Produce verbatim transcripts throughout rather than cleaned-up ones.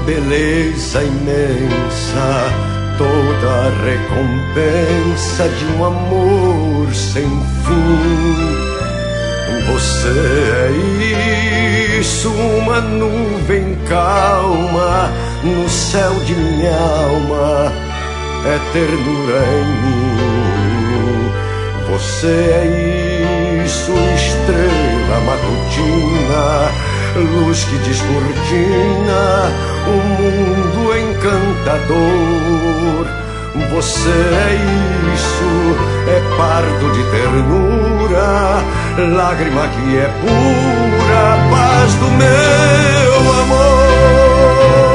beleza imensa, toda a recompensa de um amor sem fim. Você é isso, uma nuvem calma no céu de minha alma, é ternura em mim. Você é isso, estrela matutina, luz que descortina um mundo encantador. Você é isso, é parto de ternura, lágrima que é pura, paz do meu amor.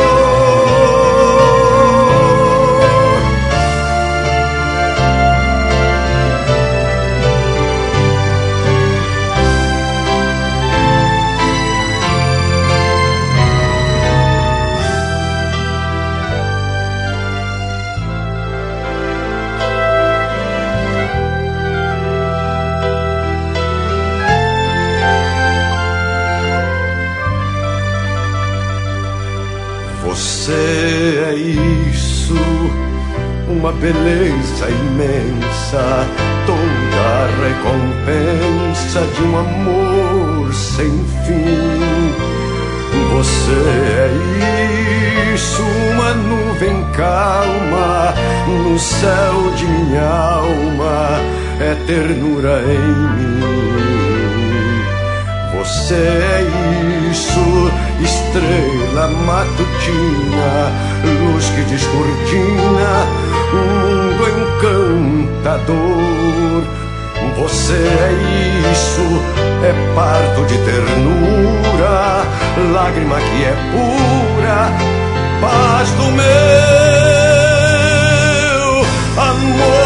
Você é isso, uma beleza imensa, toda a recompensa de um amor sem fim. Você é isso, uma nuvem calma no céu de minha alma, é ternura em mim. Você é isso, estrela matutina, luz que descortina um mundo encantador. Você é isso, é parto de ternura, lágrima que é pura, paz do meu amor.